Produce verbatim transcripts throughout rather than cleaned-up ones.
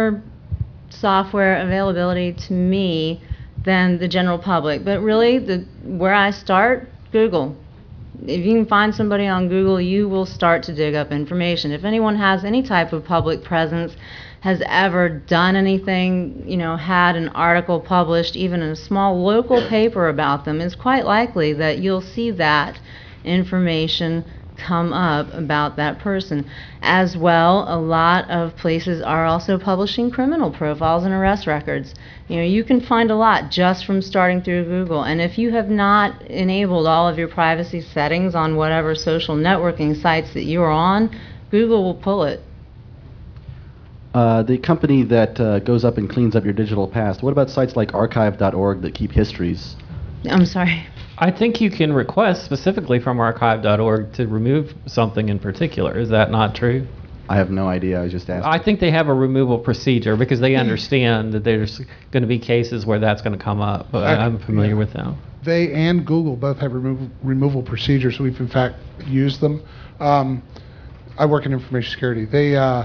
more software availability to me than the general public. But really, the where I start, Google. If you can find somebody on Google, you will start to dig up information. If anyone has any type of public presence, has ever done anything, you know, had an article published, even in a small local paper about them, it's quite likely that you'll see that information come up about that person. As well, a lot of places are also publishing criminal profiles and arrest records. You know, you can find a lot just from starting through Google. And if you have not enabled all of your privacy settings on whatever social networking sites that you're on, Google will pull it. Uh, the company that uh, goes up and cleans up your digital past, what about sites like archive dot org that keep histories? I'm sorry. I think you can request specifically from archive dot org to remove something in particular. Is that not true? I have no idea. I was just asking. I think they have a removal procedure because they understand that there's going to be cases where that's going to come up. But I'm familiar with them. They and Google both have removal, removal procedures. We've, in fact, used them. Um, I work in information security. They, uh,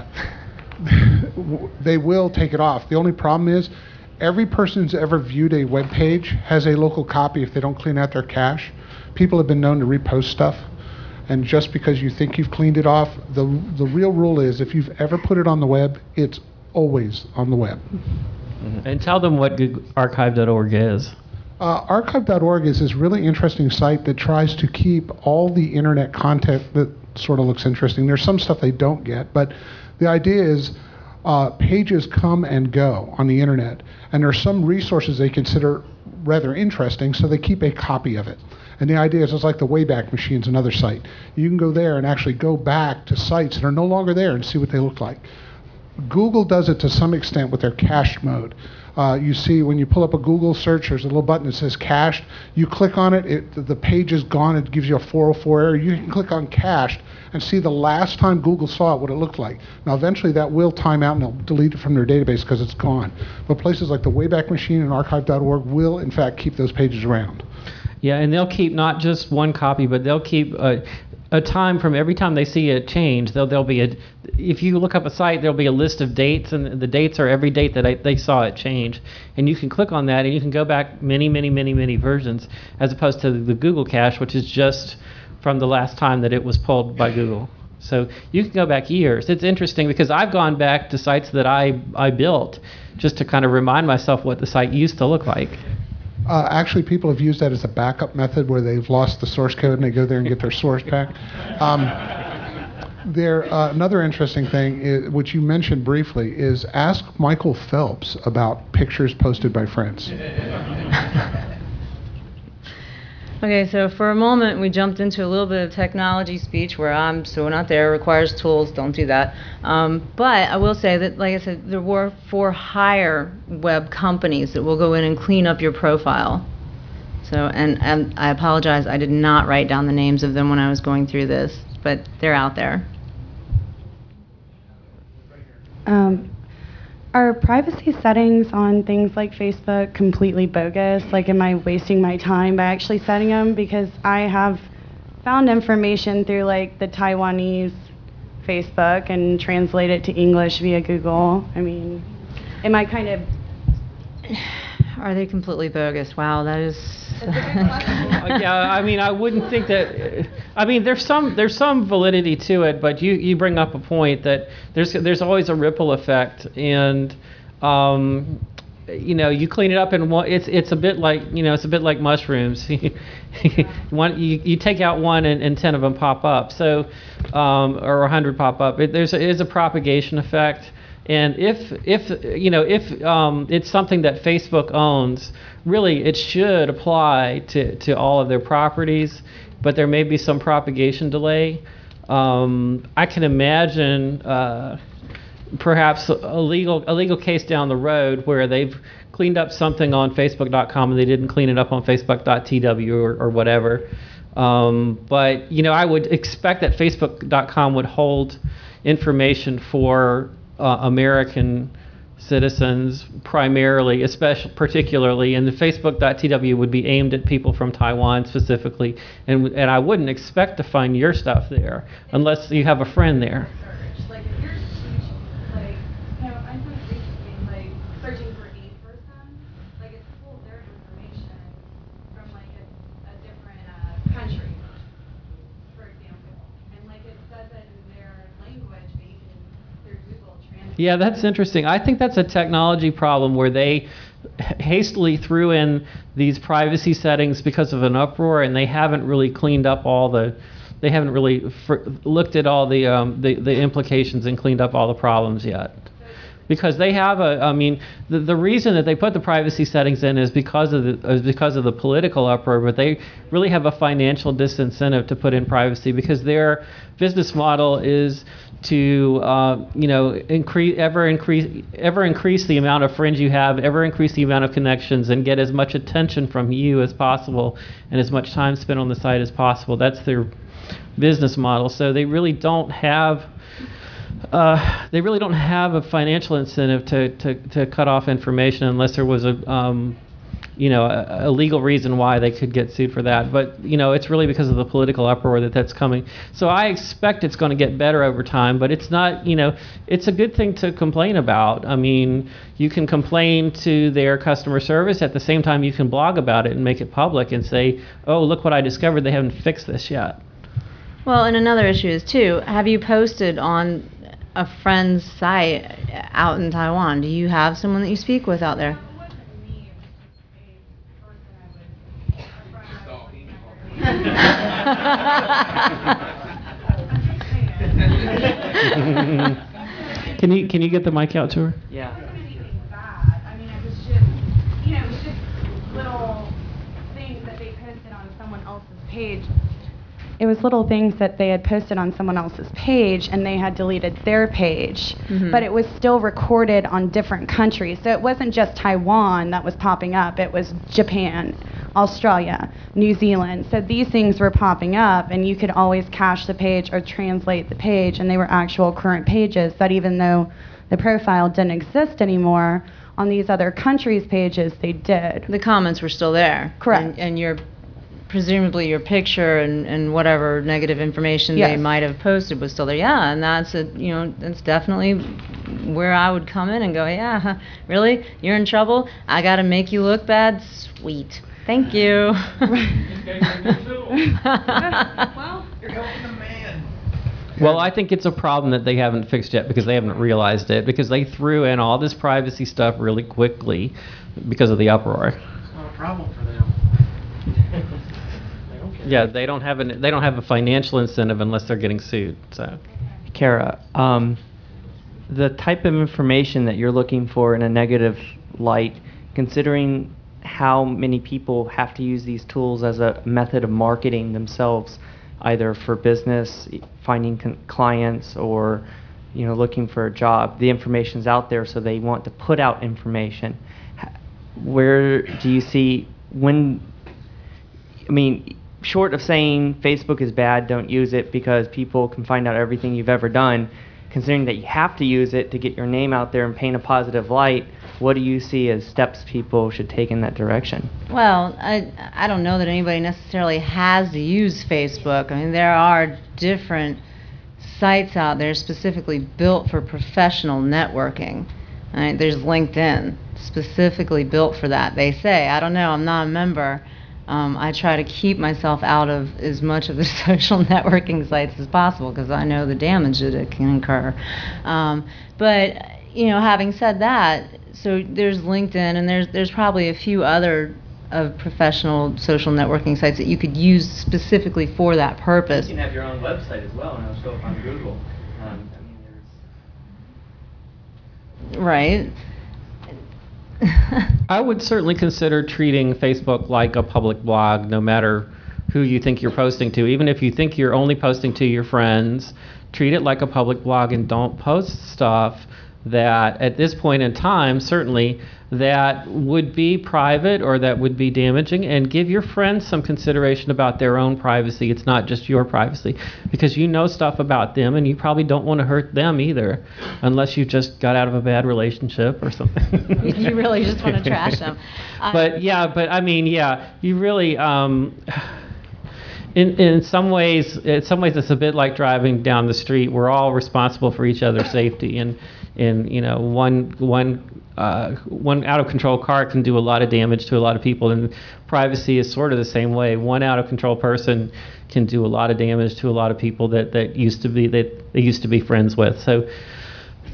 they will take it off. The only problem is, every person who's ever viewed a web page has a local copy if they don't clean out their cache. People have been known to repost stuff, and just because you think you've cleaned it off, the the real rule is if you've ever put it on the web, it's always on the web. Mm-hmm. And tell them what archive dot org is. Uh, archive dot org is this really interesting site that tries to keep all the internet content that sort of looks interesting. There's some stuff they don't get, but the idea is Uh, pages come and go on the internet, and there are some resources they consider rather interesting, so they keep a copy of it. And the idea is it's like the Wayback Machine's another site. You can go there and actually go back to sites that are no longer there and see what they look like. Google does it to some extent with their cached mode. Uh, you see when you pull up a Google search, there's a little button that says cached. You click on it, it the page is gone, it gives you a four oh four error. You can click on cached and see the last time Google saw it, what it looked like. Now eventually that will time out and they'll delete it from their database because it's gone. But places like the Wayback Machine and archive dot org will in fact keep those pages around. Yeah, and they'll keep not just one copy, but they'll keep a, a time from every time they see a change. There'll, there'll be a, if you look up a site, there'll be a list of dates, and the dates are every date that I, they saw it change. And you can click on that, and you can go back many, many, many, many versions, as opposed to the Google cache, which is just from the last time that it was pulled by Google. So you can go back years. It's interesting because I've gone back to sites that I, I built just to kind of remind myself what the site used to look like. Uh, actually, people have used that as a backup method where they've lost the source code and they go there and get their source back. Um, there, uh, another interesting thing, is, which you mentioned briefly, is ask Michael Phelps about pictures posted by friends. Okay, so for a moment we jumped into a little bit of technology speech where I'm so not there, requires tools, don't do that. Um, but I will say that, like I said, there were for hire web companies that will go in and clean up your profile. So, and, and I apologize, I did not write down the names of them when I was going through this, but they're out there. Um, Are privacy settings on things like Facebook completely bogus? Like, am I wasting my time by actually setting them? Because I have found information through like the Taiwanese Facebook and translate it to English via Google. I mean, am I kind of... Are they completely bogus? Wow, that is... Yeah, I mean, I wouldn't think that. I mean, there's some there's some validity to it, but you, you bring up a point that there's there's always a ripple effect, and um, you know, you clean it up and one, it's it's a bit like you know it's a bit like mushrooms. one you, you take out one and, and ten of them pop up, so um, or a hundred pop up. It, there's a, is a propagation effect. And if, if you know, if um, it's something that Facebook owns, really it should apply to, to all of their properties, but there may be some propagation delay. Um, I can imagine uh, perhaps a legal, a legal case down the road where they've cleaned up something on Facebook dot com and they didn't clean it up on Facebook dot T W or, or whatever. Um, but, you know, I would expect that Facebook dot com would hold information for Uh, American citizens primarily, especially particularly, and the Facebook dot T W would be aimed at people from Taiwan specifically, and and I wouldn't expect to find your stuff there unless you have a friend there. Like if your speech, like, you know, I'm going to reach Yeah, that's interesting. I think that's a technology problem where they hastily threw in these privacy settings because of an uproar, and they haven't really cleaned up all the, they haven't really fr- looked at all the, um, the the implications and cleaned up all the problems yet. Because they have a, I mean, the, the reason that they put the privacy settings in is because of the is because of the political uproar, but they really have a financial disincentive to put in privacy because their business model is to, uh, you know, increase ever increase ever increase the amount of friends you have, ever increase the amount of connections, and get as much attention from you as possible, and as much time spent on the site as possible. That's their business model. So they really don't have. Uh, they really don't have a financial incentive to, to, to cut off information unless there was a, um, you know, a, a legal reason why they could get sued for that. But, you know, it's really because of the political uproar that that's coming. So I expect it's going to get better over time, but it's not, you know, it's a good thing to complain about. I mean, you can complain to their customer service. At the same time, you can blog about it and make it public and say, oh, look what I discovered. They haven't fixed this yet. Well, and another issue is, too, have you posted on a friend's site out in Taiwan? Do you have someone that you speak with out there? Can you can you get the mic out to her? Yeah. I mean, it was just, you know, it was just little things that they posted on someone else's page. It was little things that they had posted on someone else's page, and they had deleted their page. Mm-hmm. But it was still recorded on different countries. So it wasn't just Taiwan that was popping up. It was Japan, Australia, New Zealand. So these things were popping up, and you could always cache the page or translate the page, and they were actual current pages that even though the profile didn't exist anymore, on these other countries' pages, they did. The comments were still there. Correct. And, and your, presumably your picture and, and whatever negative information Yes. they might have posted was still there. Yeah, and that's a, you know, that's definitely where I would come in and go, yeah, really? You're in trouble? I got to make you look bad? Sweet. Thank you. Well, I think it's a problem that they haven't fixed yet because they haven't realized it, because they threw in all this privacy stuff really quickly because of the uproar. It's not a problem for them. They don't care. Yeah, they don't have an they don't have a financial incentive unless they're getting sued. So, Kara, um, the type of information that you're looking for in a negative light, considering how many people have to use these tools as a method of marketing themselves, either for business, finding con- clients, or you know, looking for a job. The information's out there, so they want to put out information. H- Where do you see when? I mean, short of saying Facebook is bad, don't use it because people can find out everything you've ever done. Considering that you have to use it to get your name out there and paint a positive light, what do you see as steps people should take in that direction? Well, I, I don't know that anybody necessarily has to use Facebook. I mean, there are different sites out there specifically built for professional networking. Right? There's LinkedIn, specifically built for that. They say, I don't know, I'm not a member. Um, I try to keep myself out of as much of the social networking sites as possible because I know the damage that it can incur. Um, but, you know, having said that, so there's LinkedIn, and there's there's probably a few other of professional social networking sites that you could use specifically for that purpose. You can have your own website as well, and it'll show up on Google. Um, I mean, there's... Right. I would certainly consider treating Facebook like a public blog, no matter who you think you're posting to. Even if you think you're only posting to your friends, treat it like a public blog and don't post stuff that at this point in time, certainly, that would be private or that would be damaging, and give your friends some consideration about their own privacy. It's not just your privacy, because you know stuff about them and you probably don't want to hurt them either, unless you just got out of a bad relationship or something. You really just want to trash them. But yeah, but I mean, yeah, you really, um, in in some ways, in some ways, it's a bit like driving down the street. We're all responsible for each other's safety, and and you know, one one. Uh, one out-of-control car can do a lot of damage to a lot of people, and privacy is sort of the same way. One out-of-control person can do a lot of damage to a lot of people that, that used to be that they used to be friends with. So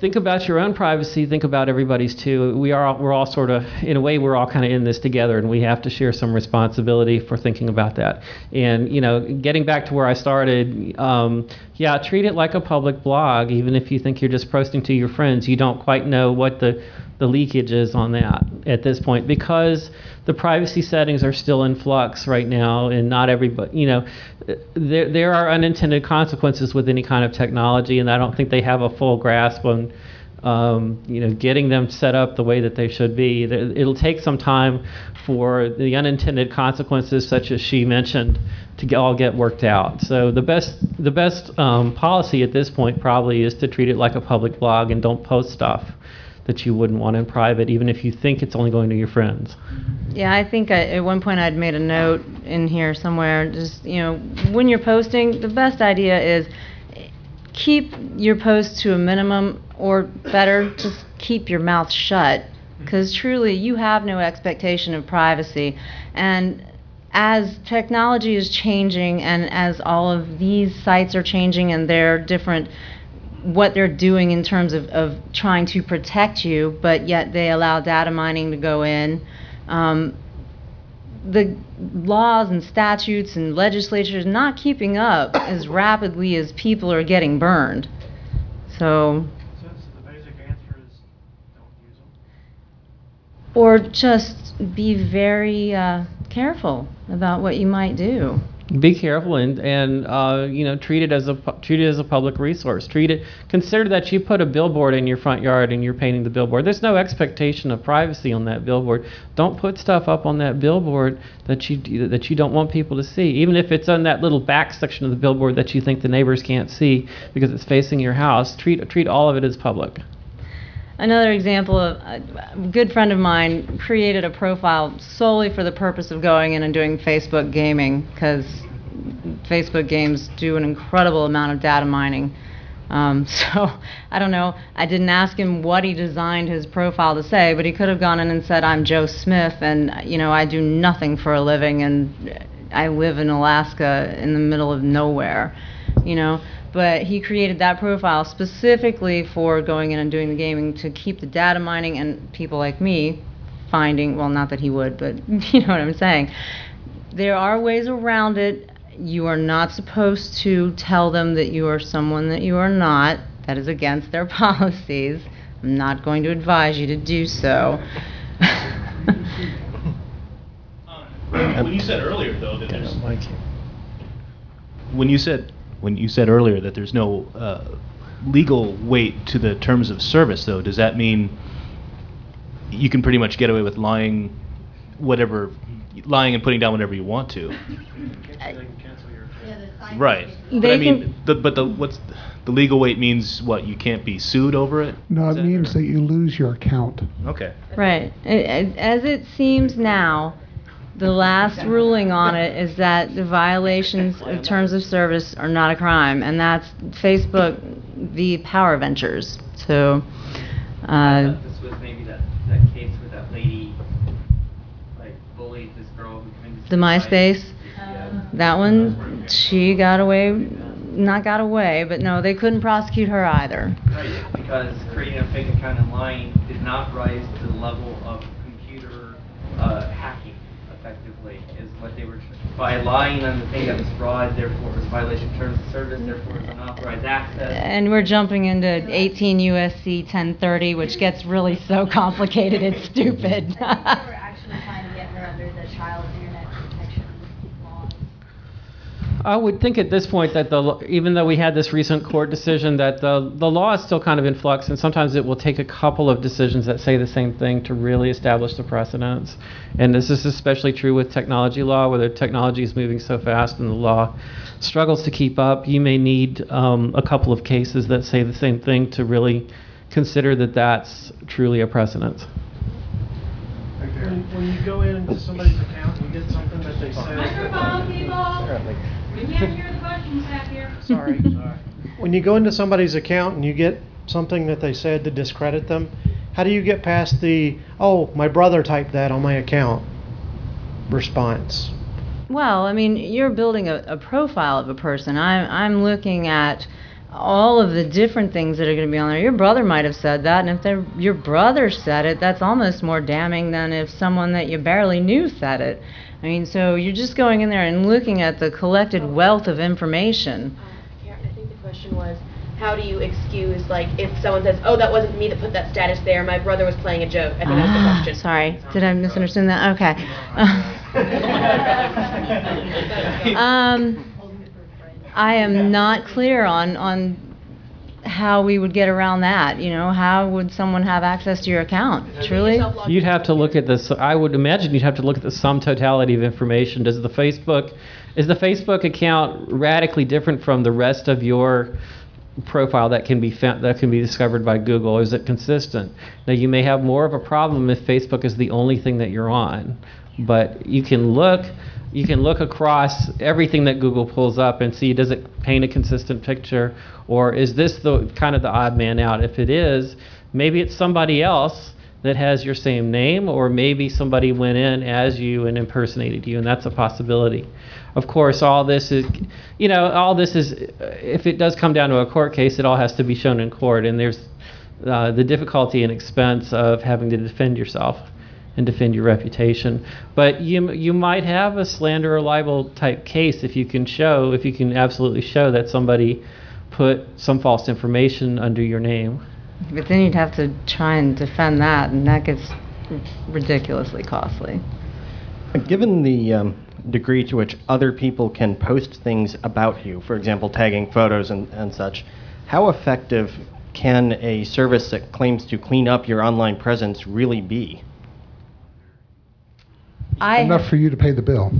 think about your own privacy, think about everybody's too. We are, we're all sort of, in a way, we're all kind of in this together, and we have to share some responsibility for thinking about that. And, you know, getting back to where I started, um, yeah, treat it like a public blog, even if you think you're just posting to your friends. You don't quite know what the, the leakage is on that at this point, because the privacy settings are still in flux right now, and not everybody, you know, there, there are unintended consequences with any kind of technology, and I don't think they have a full grasp on, um, you know, getting them set up the way that they should be. It'll take some time for the unintended consequences, such as she mentioned, to get, all get worked out. So the best, the best um, policy at this point probably is to treat it like a public blog and don't post stuff that you wouldn't want in private, even if you think it's only going to your friends. Yeah, I think I, at one point I'd made a note in here somewhere, just, you know, when you're posting, the best idea is keep your posts to a minimum, or better, just keep your mouth shut, because truly you have no expectation of privacy. And as technology is changing, and as all of these sites are changing, and they're different, what they're doing in terms of, of trying to protect you, but yet they allow data mining to go in. Um, the laws and statutes and legislatures not keeping up as rapidly as people are getting burned. So, So the basic answer is don't use them. or just be very uh, careful about what you might do. Be careful and, and uh, you know, treat it as a pu- treat it as a public resource. Treat it. Consider that you put a billboard in your front yard and you're painting the billboard. There's no expectation of privacy on that billboard. Don't put stuff up on that billboard that you that you don't want people to see, even if it's on that little back section of the billboard that you think the neighbors can't see because it's facing your house. Treat treat all of it as public. Another example of a good friend of mine created a profile solely for the purpose of going in and doing Facebook gaming, because Facebook games do an incredible amount of data mining. Um, so I don't know, I didn't ask him what he designed his profile to say, but he could have gone in and said, I'm Joe Smith, and you know, I do nothing for a living, and I live in Alaska in the middle of nowhere, you know. But he created that profile specifically for going in and doing the gaming, to keep the data mining and people like me finding, well, not that he would, but you know what I'm saying. There are ways around it. You are not supposed to tell them that you are someone that you are not. That is against their policies. I'm not going to advise you to do so. Um, when you said earlier, though, that there's when you said when you said earlier that there's no uh, legal weight to the terms of service, though, does that mean you can pretty much get away with lying, whatever, lying and putting down whatever you want to? Right. But They I mean, can- the, but the what's the legal weight means? What, you can't be sued over it? No, Is it that- means that you lose your account. Okay. Right. A- a- As it seems now, the last ruling on it is that the violations of terms of service are not a crime, and that's Facebook v. Power Ventures. So, I uh, thought this was maybe that, that case where that lady like bullied this girl who committed the MySpace, Yeah. that one, she got away, not got away, but no, they couldn't prosecute her either. Right, because creating a fake account and lying did not rise to the level of computer uh, hacking, effectively, is what they were, by lying on the thing that was fraud, therefore it was violation of terms of service, therefore it's unauthorized access. And we're jumping into eighteen U S C ten thirty, which gets really so complicated, it's stupid. I think they were actually trying to get her under the child internet protection laws. I would think at this point that the, even though we had this recent court decision, that the, the law is still kind of in flux, and sometimes it will take a couple of decisions that say the same thing to really establish the precedents. And this is especially true with technology law, where the technology is moving so fast and the law struggles to keep up. You may need um, a couple of cases that say the same thing to really consider that that's truly a precedent. When, when you go into somebody's account and you get something that they say. Microphone, people! We can't hear the questions back here. Sorry. When you go into somebody's account and you get something that they said to discredit them, how do you get past the, oh, my brother typed that on my account response? Well, I mean, you're building a, a profile of a person. I'm, I'm looking at all of the different things that are going to be on there. Your brother might have said that, and if they're- your brother said it, that's almost more damning than if someone that you barely knew said it. I mean, so you're just going in there and looking at the collected wealth of information. Karen, I think the question was, how do you excuse, like, if someone says, oh, that wasn't me that put that status there, my brother was playing a joke. I think that was the Ah, question. sorry, did I misunderstand that? Okay. um, I am not clear on on how we would get around that. You know, how would someone have access to your account? Truly, You'd have to look at this. I would imagine you'd have to look at the sum totality of information. Does the Facebook, is the Facebook account radically different from the rest of your profile that can be found, that can be discovered by Google? Is it consistent? Now, you may have more of a problem if Facebook is the only thing that you're on, but you can look. You can look across everything that Google pulls up and see, does it paint a consistent picture, or is this the kind of the odd man out? If it is, maybe it's somebody else that has your same name, or maybe somebody went in as you and impersonated you, and that's a possibility. Of course, all this is, you know, all this is, if it does come down to a court case, it all has to be shown in court, and there's uh, the difficulty and expense of having to defend yourself and defend your reputation. But you you might have a slander or libel type case if you can show, if you can absolutely show that somebody put some false information under your name. but then you'd have to try and defend that, and that gets ridiculously costly. Given the um, degree to which other people can post things about you, for example, tagging photos and, and such, how effective can a service that claims to clean up your online presence really be? I Enough for you to pay the bill.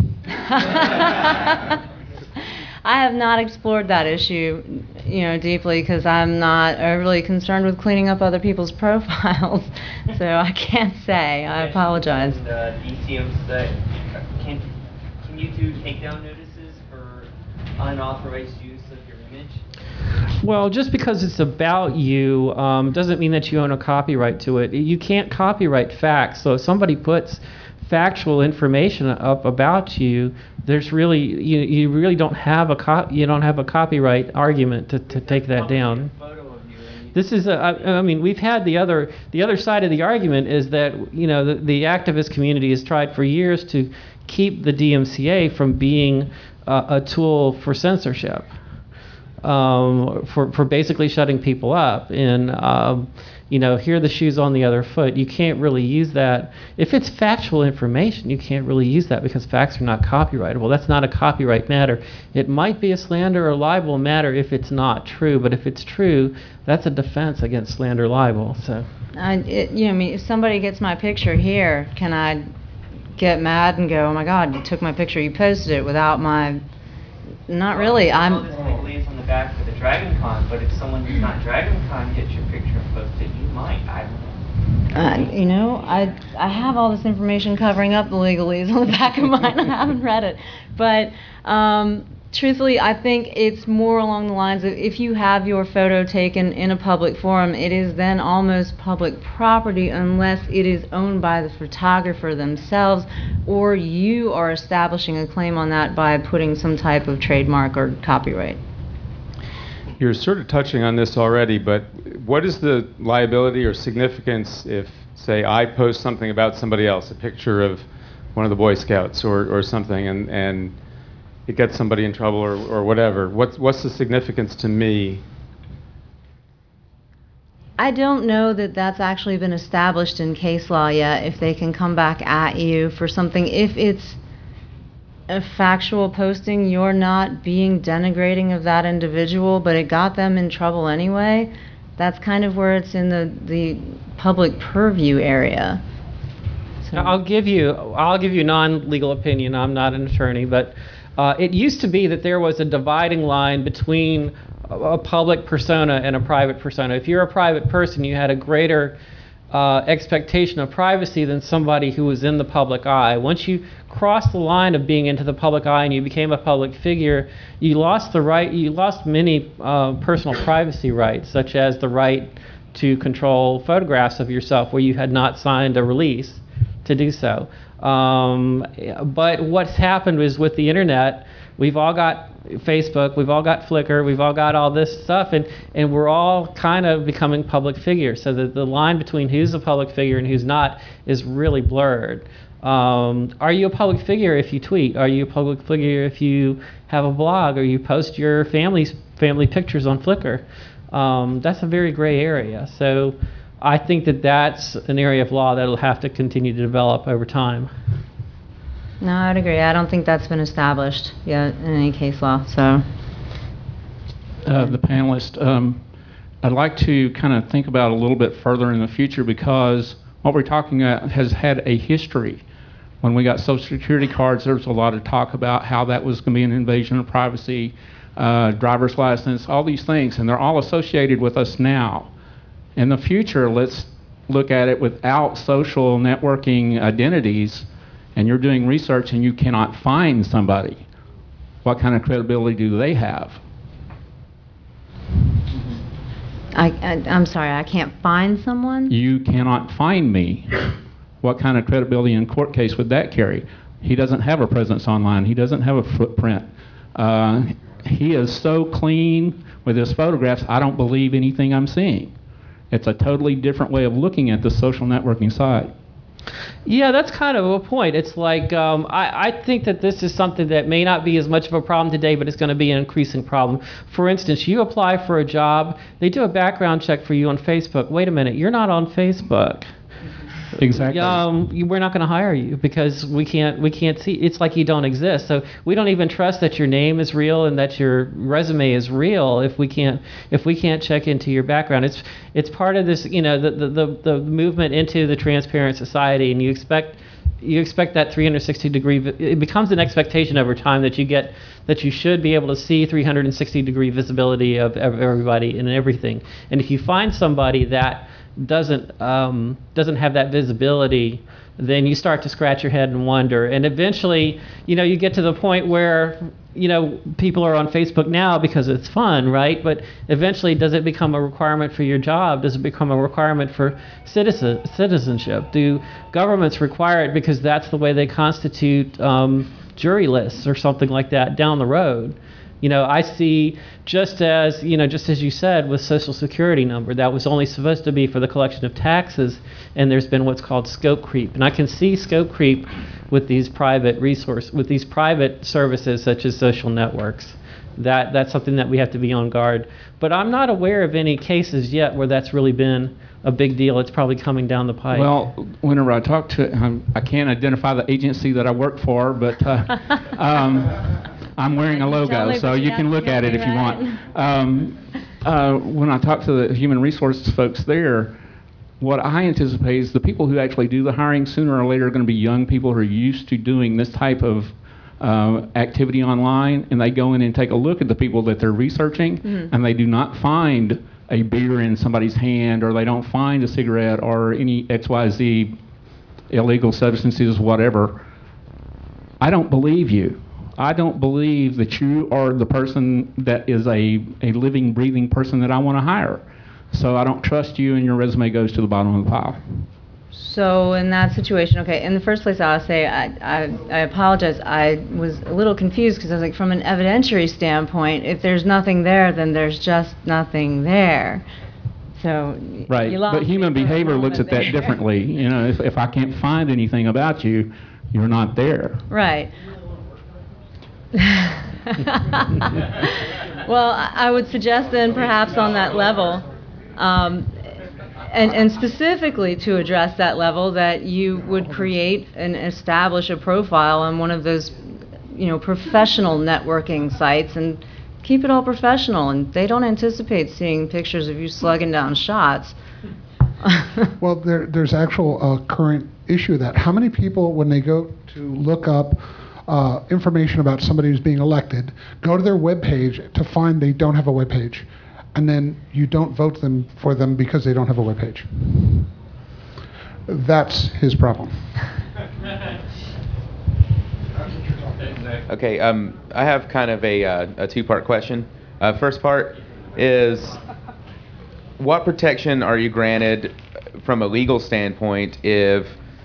I have not explored that issue, you know, deeply because I'm not overly concerned with cleaning up other people's profiles. So I can't say. I apologize. And, uh, D C M said, can can you do takedown notices for unauthorized use of your image? Well, just because it's about you um, doesn't mean that you own a copyright to it. You can't copyright facts. So if somebody puts factual information up about you, there's really you, you really don't have a co- you don't have a copyright argument to, to take that down. This is a, I, I mean we've had the other the other side of the argument is that you know the, the activist community has tried for years to keep the D M C A from being a, a tool for censorship, um, for for basically shutting people up. And um, you know, here the shoe's on the other foot. You can't really use that. If it's factual information, you can't really use that because facts are not copyrightable. That's not a copyright matter. It might be a slander or libel matter if it's not true, but if it's true, that's a defense against slander or libel. So, I, it, you know, I mean, if somebody gets my picture here, can I get mad and go, "Oh my God, you took my picture, you posted it without my"? Not really. I'm. Well, this legally is on the back for the Dragon Con, but if someone who's not Dragon Con gets your picture and posted, you might. I don't know. Uh, you know, I I have all this information covering up the legalese on the back of mine. I haven't read it, but um, truthfully, I think it's more along the lines of if you have your photo taken in a public forum, it is then almost public property unless it is owned by the photographer themselves, or you are establishing a claim on that by putting some type of trademark or copyright. You're sort of touching on this already, but what is the liability or significance if, say, I post something about somebody else, a picture of one of the Boy Scouts or, or something, and, and it gets somebody in trouble or, or whatever? What's, what's the significance to me? I don't know that that's actually been established in case law yet, if they can come back at you for something. If it's a factual posting, you're not being denigrating of that individual, but it got them in trouble anyway. That's kind of where it's in the, the public purview area. So. I'll give you I'll give you non-legal opinion. I'm not an attorney, but uh, it used to be that there was a dividing line between a, a public persona and a private persona. If you're a private person, you had a greater uh, expectation of privacy than somebody who was in the public eye. Once you crossed the line of being into the public eye and you became a public figure, you lost the right. You lost many uh, personal privacy rights, such as the right to control photographs of yourself where you had not signed a release to do so. Um, but what's happened is with the internet, we've all got Facebook, we've all got Flickr, we've all got all this stuff, and, and we're all kind of becoming public figures. So that the line between who's a public figure and who's not is really blurred. Um, are you a public figure if you tweet? Are you a public figure if you have a blog or you post your family's family pictures on Flickr? Um, that's a very gray area. So I think that that's an area of law that will have to continue to develop over time. No, I'd agree. I don't think that's been established yet in any case law. So, uh, the panelist, um, I'd like to kind of think about a little bit further in the future, because what we're talking about has had a history. When we got Social Security cards, there was a lot of talk about how that was going to be an invasion of privacy, uh, driver's license, all these things, and they're all associated with us now. In the future, let's look at it without social networking identities, and you're doing research and you cannot find somebody. What kind of credibility do they have? I, I, I'm sorry, I can't find someone? You cannot find me. What kind of credibility in court case would that carry? He doesn't have a presence online. He doesn't have a footprint. Uh, he is so clean with his photographs, I don't believe anything I'm seeing. It's a totally different way of looking at the social networking side. Yeah, that's kind of a point. It's like, um, I, I think that this is something that may not be as much of a problem today, but it's going to be an increasing problem. For instance, you apply for a job, they do a background check for you on Facebook. Wait a minute, you're not on Facebook. Exactly. Um, you, we're not going to hire you because we can't. We can't see. It's like you don't exist. So we don't even trust that your name is real and that your resume is real if we can't. If we can't check into your background, it's it's part of this. You know, the the the, the movement into the transparent society, and you expect. You expect that three hundred sixty degree, it becomes an expectation over time that you get, that you should be able to see three hundred sixty degree visibility of everybody and everything. And if you find somebody that doesn't um, doesn't have that visibility, then you start to scratch your head and wonder. And eventually, you know, you get to the point where, you know, people are on Facebook now because it's fun, right? But eventually, does it become a requirement for your job? Does it become a requirement for citizen citizenship? Do governments require it because that's the way they constitute um, jury lists or something like that down the road? You know, I see, just as, you know, just as you said with Social Security number, that was only supposed to be for the collection of taxes, and there's been what's called scope creep. And I can see scope creep with these private resource, with these private services such as social networks. That that's something that we have to be on guard. But I'm not aware of any cases yet where that's really been a big deal. It's probably coming down the pipe. Well, whenever I talk to, um, I can't identify the agency that I work for, but uh, um, I'm wearing a logo, so you can look at it if you want. Um, uh, when I talk to the human resources folks there, what I anticipate is the people who actually do the hiring sooner or later are going to be young people who are used to doing this type of uh, activity online, and they go in and take a look at the people that they're researching, mm-hmm. and they do not find a beer in somebody's hand, or they don't find a cigarette or any X Y Z illegal substances, whatever. I don't believe you. I don't believe that you are the person that is a, a living, breathing person that I want to hire. So I don't trust you, and your resume goes to the bottom of the pile. So in that situation, okay, in the first place, I'll say I, I, I apologize. I was a little confused because I was like, from an evidentiary standpoint, if there's nothing there, then there's just nothing there. So right, you lost but human me for a behavior looks at moment that there. differently. You know, if, if I can't find anything about you, you're not there. Right. Well, I I would suggest then perhaps on that level, um, and, and specifically to address that level, that you would create and establish a profile on one of those, you know, professional networking sites and keep it all professional. And they don't anticipate seeing pictures of you slugging down shots. Well, there, there's actual uh, current issue of that. How many people, when they go to look up uh, information about somebody who's being elected, go to their webpage to find they don't have a webpage, and then you don't vote them for them because they don't have a webpage? That's his problem. Okay, um, I have kind of a, uh, a two-part question. Uh, first part is, what protection are you granted from a legal standpoint if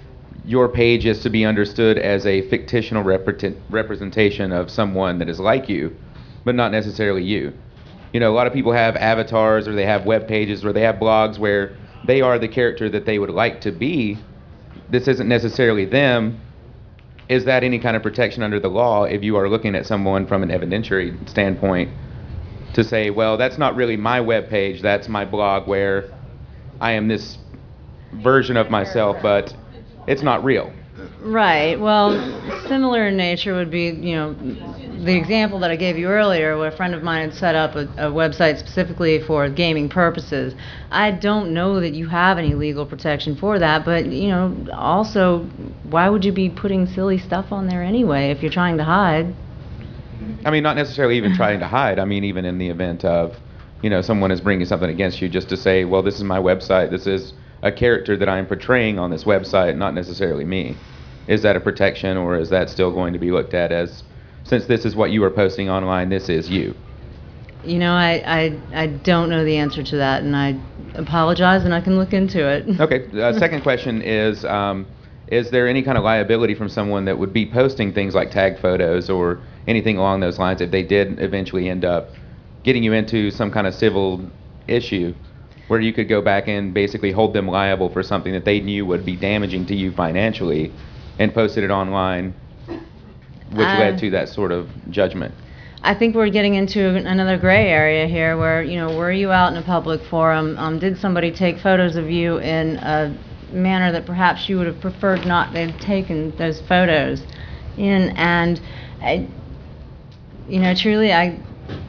your page is to be understood as a fictional represent- representation of someone that is like you, but not necessarily you. You know, a lot of people have avatars, or they have web pages, or they have blogs where they are the character that they would like to be. This isn't necessarily them. Is that any kind of protection under the law if you are looking at someone from an evidentiary standpoint to say, well, that's not really my web page, that's my blog where I am this version of myself, but it's not real? Right. Well, similar in nature would be, you know, the example that I gave you earlier, where a friend of mine had set up a, a website specifically for gaming purposes. I don't know that you have any legal protection for that, but, you know, also, why would you be putting silly stuff on there anyway if you're trying to hide? I mean, not necessarily even trying to hide. I mean, even in the event of, you know, someone is bringing something against you, just to say, well, this is my website, this is a character that I'm portraying on this website, not necessarily me. Is that a protection, or is that still going to be looked at as, since this is what you are posting online, this is you? You know, I, I, I don't know the answer to that, and I apologize, and I can look into it. Okay. Uh, second question is, um, is there any kind of liability from someone that would be posting things like tag photos or anything along those lines if they did eventually end up getting you into some kind of civil issue where you could go back and basically hold them liable for something that they knew would be damaging to you financially and posted it online, which Uh, led to that sort of judgment? I think we're getting into another gray area here where, you know, were you out in a public forum? Um, did somebody take photos of you in a manner that perhaps you would have preferred not they'd taken those photos in? And, I, you know, truly, I...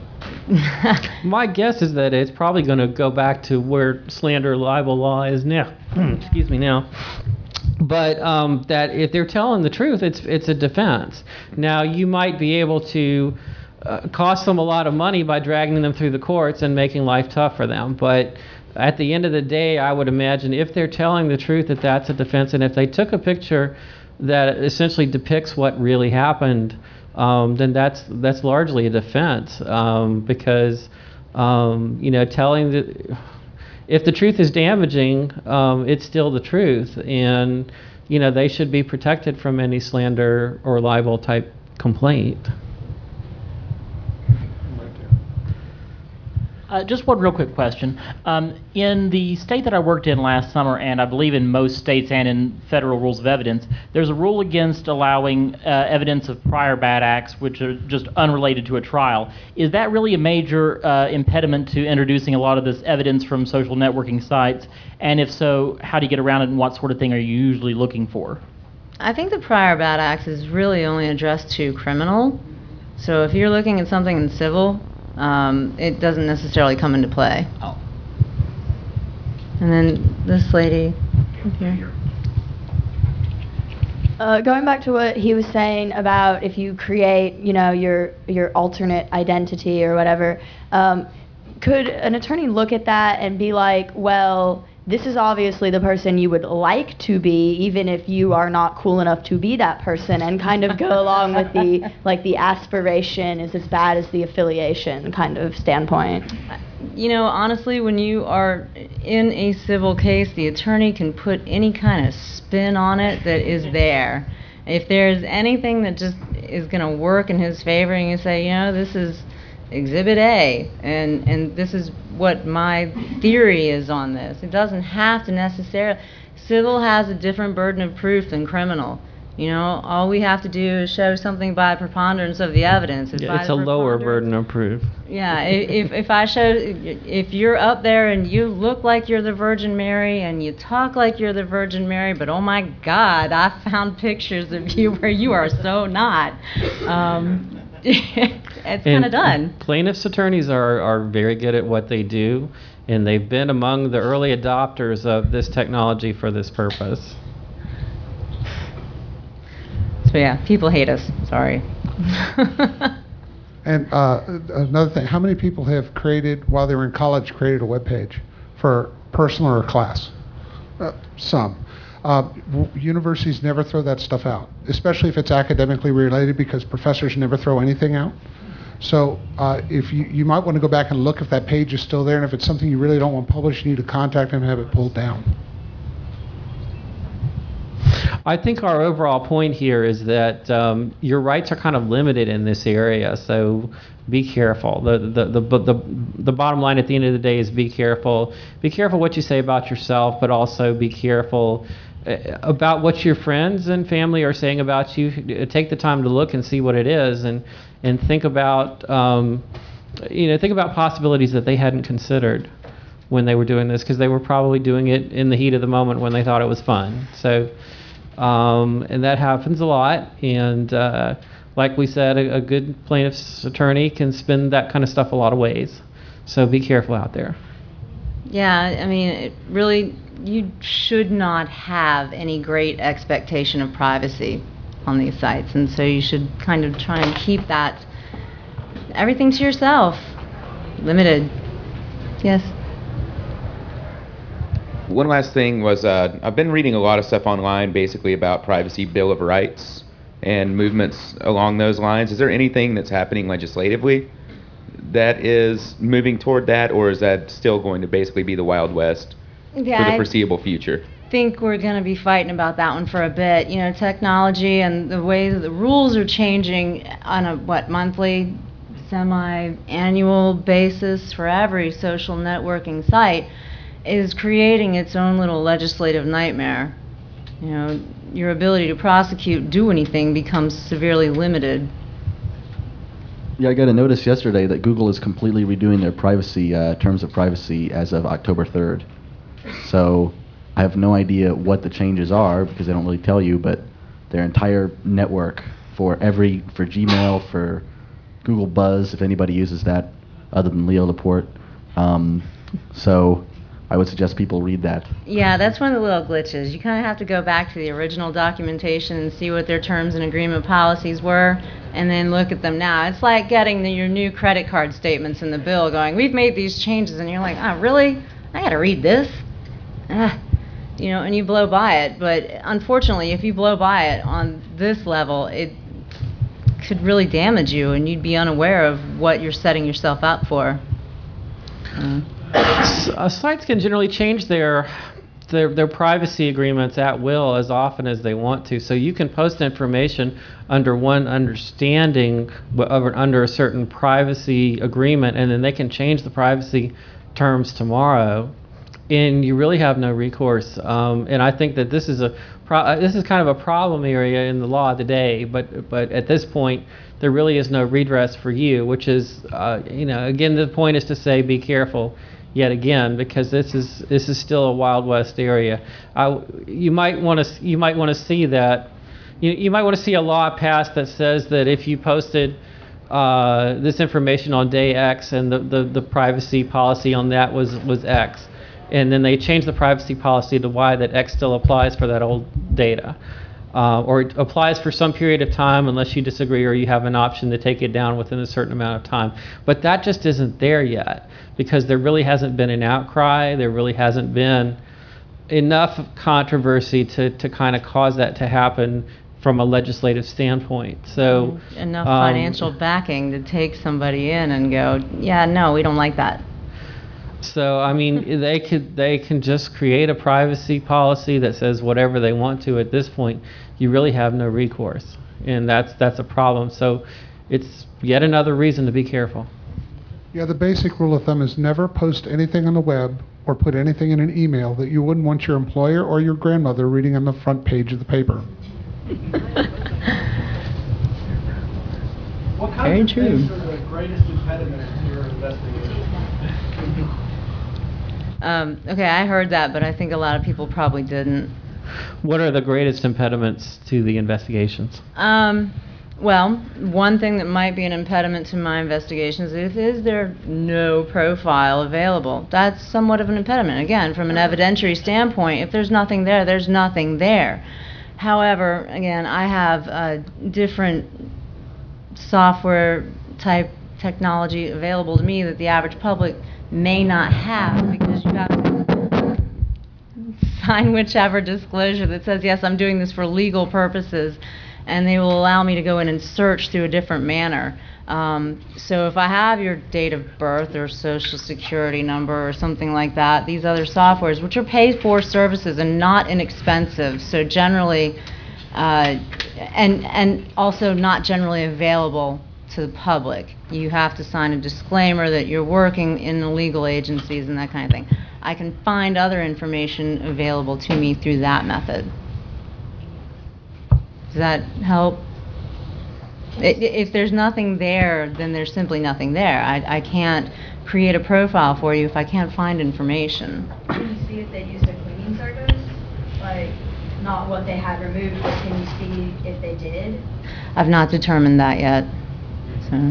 My guess is that it's probably going to go back to where slander libel law is now. Excuse me now. But um, that if they're telling the truth, it's it's a defense. Now, you might be able to uh, cost them a lot of money by dragging them through the courts and making life tough for them. But at the end of the day, I would imagine if they're telling the truth, that that's a defense. And if they took a picture that essentially depicts what really happened, um, then that's that's largely a defense. Um, because um, you know, telling the if the truth is damaging, um, it's still the truth, and you know they should be protected from any slander or libel type complaint. Uh, just one real quick question. Um, in the state that I worked in last summer, and I believe in most states and in federal rules of evidence, there's a rule against allowing uh, evidence of prior bad acts which are just unrelated to a trial. Is that really a major uh, impediment to introducing a lot of this evidence from social networking sites? And if so, how do you get around it, and what sort of thing are you usually looking for? I think the prior bad acts is really only addressed to criminal. So if you're looking at something in civil, Um, it doesn't necessarily come into play. Oh. And then this lady here. Uh, going back to what he was saying about if you create, you know, your your alternate identity or whatever, um, could an attorney look at that and be like, well, this is obviously the person you would like to be, even if you are not cool enough to be that person, and kind of go along with the, like, the aspiration is as bad as the affiliation kind of standpoint? You know, honestly, when you are in a civil case, the attorney can put any kind of spin on it that is there. If there's anything that just is going to work in his favor, and you say, you know, this is Exhibit A, and, and this is what my theory is on this. It doesn't have to necessarily. Civil has a different burden of proof than criminal. You know, all we have to do is show something by preponderance of the evidence. If Yeah, by it's the a lower preponderance- burden of proof. Yeah, i- if, if I show, if you're up there and you look like you're the Virgin Mary and you talk like you're the Virgin Mary, but oh my God, I found pictures of you where you are so not. Um, it's kind of done. Plaintiffs' attorneys are, are very good at what they do, and they've been among the early adopters of this technology for this purpose. So yeah, people hate us. Sorry. And uh, another thing, how many people have created, while they were in college, created a web page for personal or class? Uh, some. Uh, w- universities never throw that stuff out, especially if it's academically related, because professors never throw anything out. So uh, if you, you might want to go back and look if that page is still there, and if it's something you really don't want published, you need to contact them and have it pulled down. I think our overall point here is that um, your rights are kind of limited in this area, so be careful. The, the, the, the, the bottom line at the end of the day is be careful. Be careful what you say about yourself, but also be careful about what your friends and family are saying about you. Take the time to look and see what it is, and, and think about, um, you know, think about possibilities that they hadn't considered when they were doing this, because they were probably doing it in the heat of the moment when they thought it was fun. So, um, and that happens a lot. And uh, like we said, a, a good plaintiff's attorney can spin that kind of stuff a lot of ways. So be careful out there. Yeah, I mean, it really, you should not have any great expectation of privacy on these sites. And so you should kind of try and keep that, everything to yourself, limited. Yes? One last thing was uh, I've been reading a lot of stuff online basically about privacy bill of rights and movements along those lines. Is there anything that's happening legislatively that is moving toward that, or is that still going to basically be the Wild West Yeah, for the I foreseeable future? think we're going to be fighting about that one for a bit. You know, technology and the ways that the rules are changing on a, what, monthly, semi-annual basis for every social networking site is creating its own little legislative nightmare. You know, your ability to prosecute, do anything becomes severely limited. Yeah, I got a notice yesterday that Google is completely redoing their privacy uh, terms of privacy as of October third. So I have no idea what the changes are because they don't really tell you, but their entire network for every, for Gmail, for Google Buzz, if anybody uses that other than Leo Laporte. Um, so I would suggest people read that. Yeah, that's one of the little glitches. You kind of have to go back to the original documentation and see what their terms and agreement policies were, and then look at them now. It's like getting the, your new credit card statements in the bill going, we've made these changes, and you're like, oh, really? I got to read this? Ah. You know, and you blow by it. But unfortunately, if you blow by it on this level, it could really damage you, and you'd be unaware of what you're setting yourself up for. Uh. Uh, sites can generally change their, their their privacy agreements at will as often as they want to. So you can post information under one understanding, under a certain privacy agreement, and then they can change the privacy terms tomorrow, and you really have no recourse. Um, and I think that this is a pro this is kind of a problem area in the law today. But but at this point, there really is no redress for you, which is uh, you know, again, the point is to say be careful. Yet again, because this is this is still a Wild West area. I, you might want to you might want to see that you, you might want to see a law passed that says that if you posted uh, this information on day X and the, the, the privacy policy on that was was X, and then they change the privacy policy to Y, that X still applies for that old data. Uh, or it applies for some period of time unless you disagree or you have an option to take it down within a certain amount of time. But that just isn't there yet because there really hasn't been an outcry. There really hasn't been enough controversy to, to kind of cause that to happen from a legislative standpoint. So enough um, financial backing to take somebody in and go, yeah, no, we don't like that. So I mean, they could they can just create a privacy policy that says whatever they want to. At this point, you really have no recourse, and that's that's a problem. So it's yet another reason to be careful. Yeah, the basic rule of thumb is never post anything on the web or put anything in an email that you wouldn't want your employer or your grandmother reading on the front page of the paper. What kinds of things are the greatest impediments to your investigation? Um, okay, I heard that, but I think a lot of people probably didn't. What are the greatest impediments to the investigations? Um, well, one thing that might be an impediment to my investigations is, is there no profile available? That's somewhat of an impediment. Again, from an evidentiary standpoint, if there's nothing there, there's nothing there. However, again, I have uh, different software type technology available to me that the average public may not have, because you have to sign whichever disclosure that says, yes, I'm doing this for legal purposes, and they will allow me to go in and search through a different manner. Um, so if I have your date of birth or social security number or something like that, these other softwares, which are paid for services and not inexpensive, so generally uh, and and also not generally available to the public. You have to sign a disclaimer that you're working in the legal agencies and that kind of thing. I can find other information available to me through that method. Does that help? I- If there's nothing there, then there's simply nothing there. I, I can't create a profile for you if I can't find information. Can you see if they used a cleaning service? Like, not what they had removed, but can you see if they did? I've not determined that yet, so.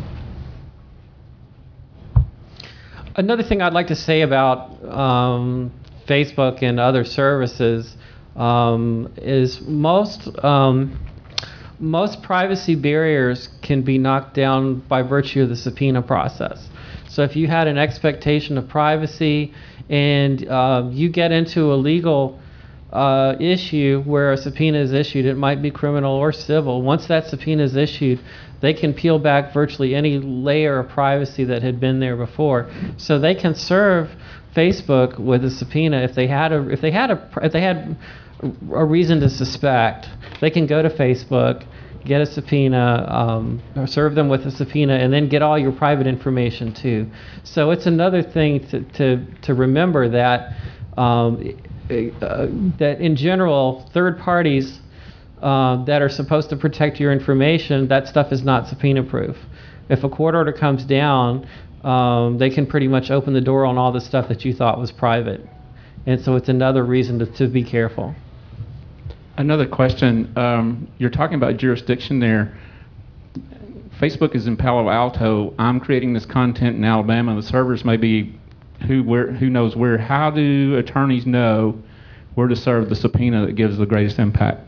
Another thing I'd like to say about um, Facebook and other services um, is most um, most privacy barriers can be knocked down by virtue of the subpoena process. So if you had an expectation of privacy and uh, you get into a legal uh, issue where a subpoena is issued, it might be criminal or civil. Once that subpoena is issued, they can peel back virtually any layer of privacy that had been there before. So they can serve Facebook with a subpoena if they had a if they had a if they had a reason to suspect. They can go to Facebook, get a subpoena, um, or serve them with a subpoena, and then get all your private information too. So it's another thing to to, to remember that um, uh, that in general, third parties uh, that are supposed to protect your information, that stuff is not subpoena proof. If a court order comes down, um, they can pretty much open the door on all the stuff that you thought was private. And so it's another reason to, to be careful. Another question. Um, you're talking about jurisdiction there. Facebook is in Palo Alto. I'm creating this content in Alabama. The servers may be who where who knows where. How do attorneys know where to serve the subpoena that gives the greatest impact?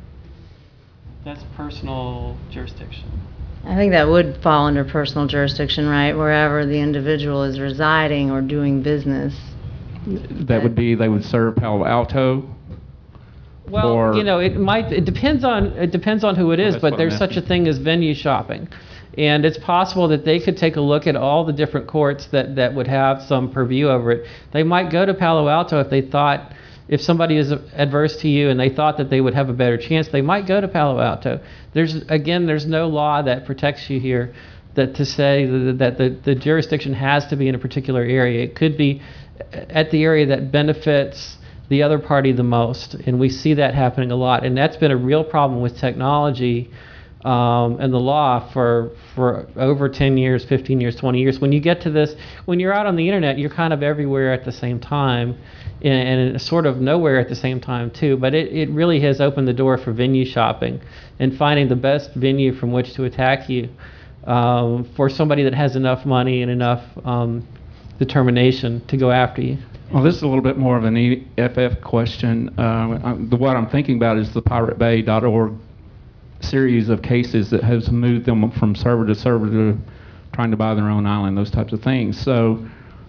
That's personal jurisdiction. I think that would fall under personal jurisdiction, right? Wherever the individual is residing or doing business. That would be they would serve Palo Alto. Well, or, you know, it might. It depends on it depends on who it is, that's but what there's I'm such a asking. thing as venue shopping, and it's possible that they could take a look at all the different courts that that would have some purview over it. They might go to Palo Alto if they thought, if somebody is adverse to you and they thought that they would have a better chance, they might go to Palo Alto. There's again, there's no law that protects you here, that to say that, that the, the jurisdiction has to be in a particular area. It could be at the area that benefits the other party the most, and we see that happening a lot. And that's been a real problem with technology um, and the law for for over ten years, fifteen years, twenty years. When you get to this, when you're out on the internet, you're kind of everywhere at the same time, and, and sort of nowhere at the same time too. But it, it really has opened the door for venue shopping and finding the best venue from which to attack you um, for somebody that has enough money and enough um, determination to go after you. Well, this is a little bit more of an E F F question. Uh, I- the, what I'm thinking about is the pirate bay dot org series of cases that has moved them from server to server to trying to buy their own island, those types of things. So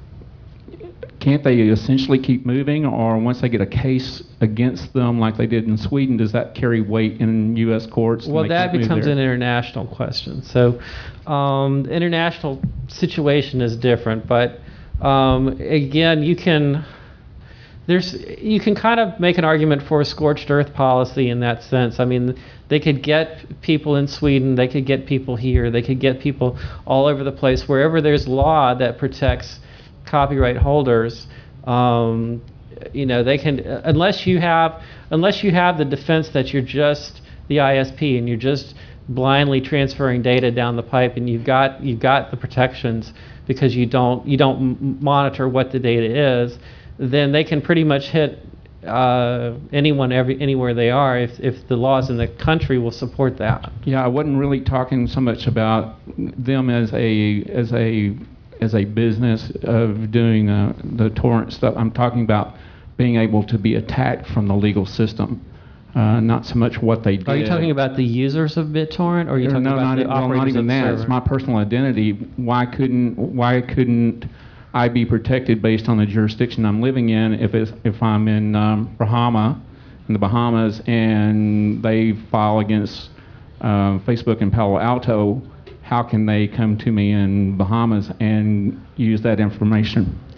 can't they essentially keep moving, or once they get a case against them like they did in Sweden, does that carry weight in U S courts? and Well, they that can't move becomes there? an international question. So um, the international situation is different, but um, again, you can there's you can kind of make an argument for a scorched earth policy in that sense. I mean, they could get people in Sweden, they could get people here, they could get people all over the place. Wherever there's law that protects copyright holders, um, you know, they can, unless you have unless you have the defense that you're just the I S P and you're just blindly transferring data down the pipe, and you've got you've got the protections because you don't you don't m- monitor what the data is, then they can pretty much hit uh, anyone every anywhere they are if if the laws in the country will support that. Yeah, I wasn't really talking so much about them as a as a as a business of doing uh, the torrent stuff. I'm talking about being able to be attacked from the legal system, uh, not so much what they did. Are you talking about the users of BitTorrent, or are you talking no, about not, the well, operators not even of the that. server? It's my personal identity. Why couldn't Why couldn't I be protected based on the jurisdiction I'm living in? If it's, if I'm in um, Bahama, in the Bahamas, and they file against uh, Facebook in Palo Alto, how can they come to me in Bahamas and use that information?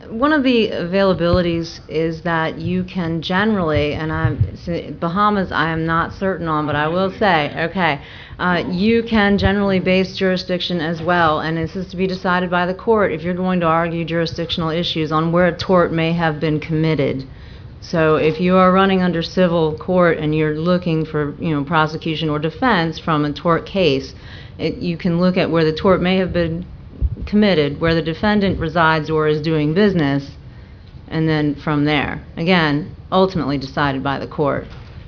one of the availabilities is that you can generally, and I'm see, Bahamas I am not certain on, but I will say, okay, uh, you can generally base jurisdiction as well, and this is to be decided by the court if you're going to argue jurisdictional issues on where a tort may have been committed. So if you are running under civil court and you're looking for, you know, prosecution or defense from a tort case, it, you can look at where the tort may have been committed, where the defendant resides or is doing business, and then from there, again, ultimately decided by the court.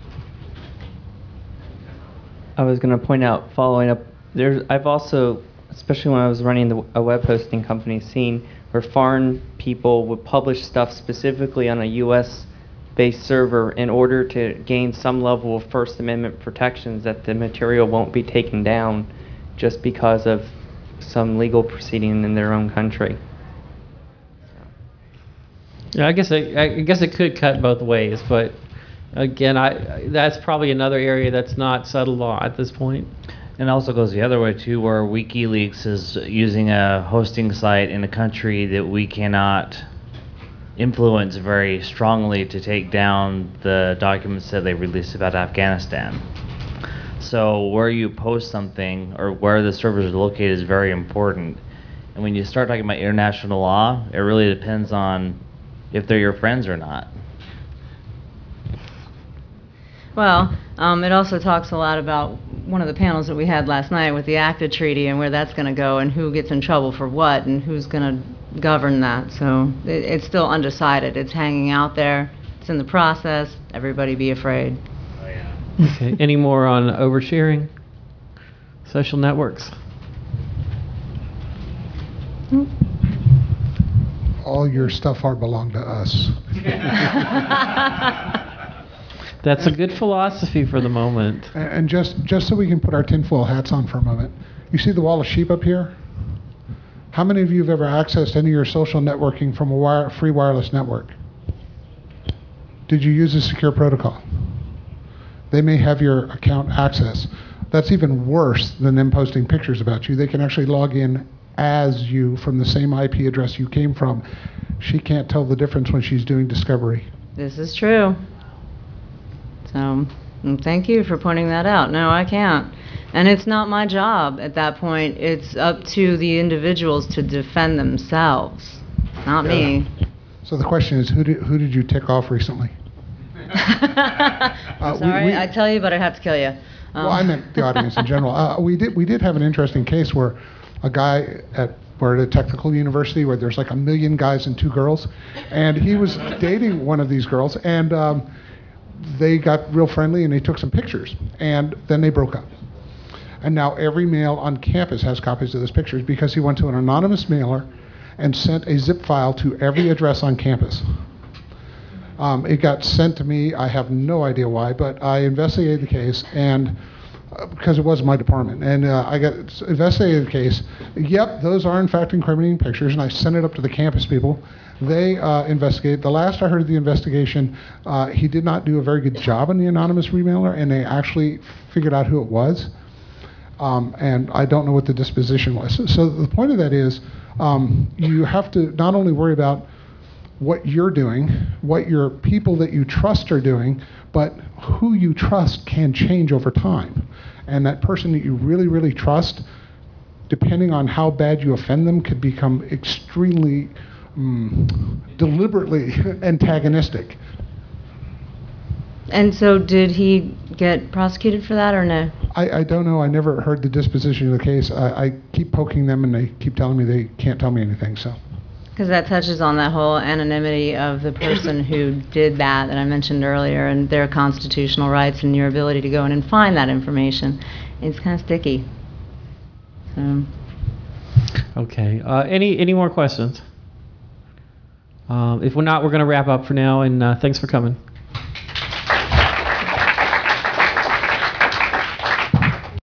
I was going to point out, following up, there, I've also, especially when I was running the, a web hosting company, seen where foreign people would publish stuff specifically on a U S-based server in order to gain some level of First Amendment protections that the material won't be taken down just because of some legal proceeding in their own country. Yeah, I guess it, I guess it could cut both ways, but again, I that's probably another area that's not settled law at this point. And it also goes the other way too, where WikiLeaks is using a hosting site in a country that we cannot influence very strongly to take down the documents that they released about Afghanistan. So where you post something or where the servers are located is very important. And when you start talking about international law, it really depends on if they're your friends or not. Well, um, it also talks a lot about one of the panels that we had last night with the ACTA treaty and where that's going to go and who gets in trouble for what and who's going to govern that. So it, it's still undecided. It's hanging out there. It's in the process. Everybody be afraid. Okay. Any more on oversharing? Social networks? All your stuff are belong to us. That's a good philosophy for the moment. And and just, just so we can put our tinfoil hats on for a moment, you see the wall of sheep up here? How many of you have ever accessed any of your social networking from a wire, free wireless network? Did you use a secure protocol? They may have your account access. That's even worse than them posting pictures about you. They can actually log in as you from the same I P address you came from. She can't tell the difference when she's doing discovery. This is true. So and thank you for pointing that out. No, I can't. And it's not my job at that point. It's up to the individuals to defend themselves, not Yeah. me. So the question is, who did, who did you tick off recently? I'm Uh, we- sorry, we- I tell you, but I have to kill you. Um, Well, I meant the audience in general. Uh, we did we did have an interesting case where a guy at we're at a technical university where there's like a million guys and two girls, and he was dating one of these girls, and um, they got real friendly and they took some pictures, and then they broke up. And now every male on campus has copies of those pictures because he went to an anonymous mailer and sent a zip file to every address on campus. Um, it got sent to me. I have no idea why, but I investigated the case, and uh, because it was my department, and uh, I got investigated the case. Yep, those are in fact incriminating pictures, and I sent it up to the campus people. They uh, investigated. The last I heard of the investigation, uh, he did not do a very good job on the anonymous remailer, and they actually figured out who it was. Um, and I don't know what the disposition was. So, so the point of that is, um, you have to not only worry about what you're doing, what your people that you trust are doing, but who you trust can change over time. And that person that you really, really trust, depending on how bad you offend them, could become extremely um, deliberately antagonistic. And so did he get prosecuted for that or no? I, I don't know. I never heard the disposition of the case. I, I keep poking them, and they keep telling me they can't tell me anything. So. Because that touches on that whole anonymity of the person who did that that I mentioned earlier and their constitutional rights and your ability to go in and find that information. It's kind of sticky. So. Okay. Uh, any any more questions? Um, if we're not, we're going to wrap up for now, and uh, thanks for coming.